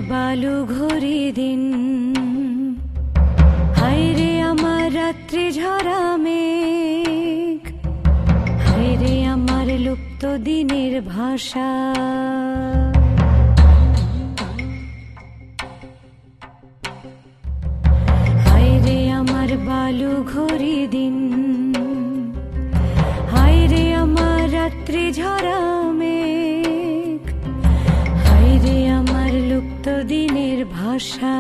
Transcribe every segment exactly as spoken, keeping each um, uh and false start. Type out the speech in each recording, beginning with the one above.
বালু ঘড়ি দিন, হায়রে আমার রাত্রি ঝরা মেঘ, হায়রে আমার লুপ্ত দিনের ভাষা। হায়রে আমার বালু ঘড়ি দিন, হায়রে আমার রাত্রি ঝরা মেঘ, হায়রে আমার লুপ্ত দিনের ভাষা।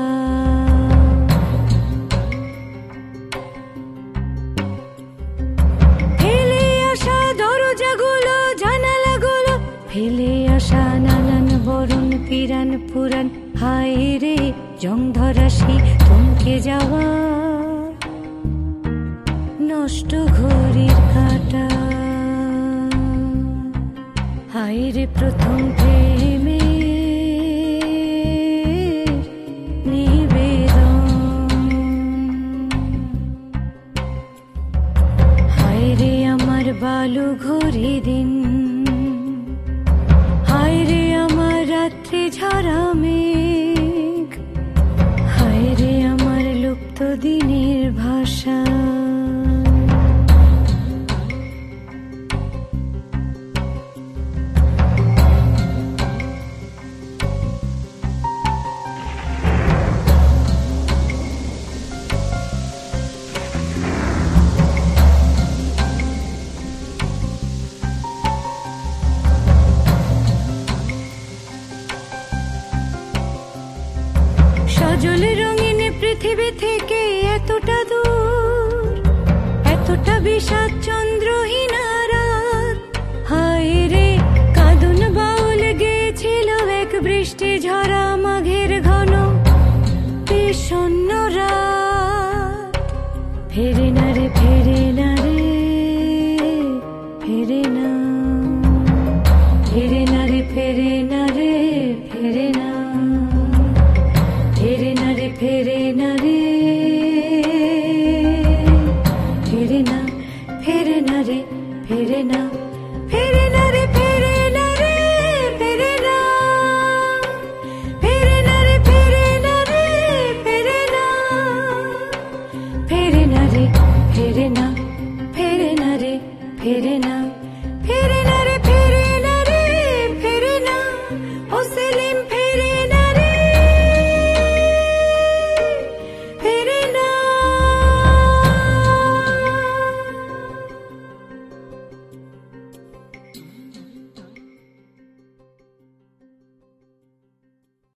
ফেলে আসা দরজাগুলো জানালাগুলো, ফেলে আসা নানান বরণ পিরান পুরান, হায়রে জং ধরাশি থমকে যাওয়া নষ্ট ঘড়ির কাঁটা। হায়রে প্রথম প্রেমে নিবেদন, হায়রে আমার বালু ঘড়ি দিন, হায়রে আমার রাত্রি ঝরা মেঘ, হায়রে আমার লুপ্ত দিনের ভাষা। সজল রঙিন পৃথিবী থেকে এতটা দূর, এতটা বিষাদ চন্দ্রহীন রাত, হায়রে কাঁদুন বাউল গেছিল এক বৃষ্টি ঝরা মাঘের ঘন বিষণ্ণ রাত। ফেরে না রে ফেরে না রে ফেরে না, ফেরে না রে ফেরে না রে ফেরে না, ফেরে না রে ফেরে না রে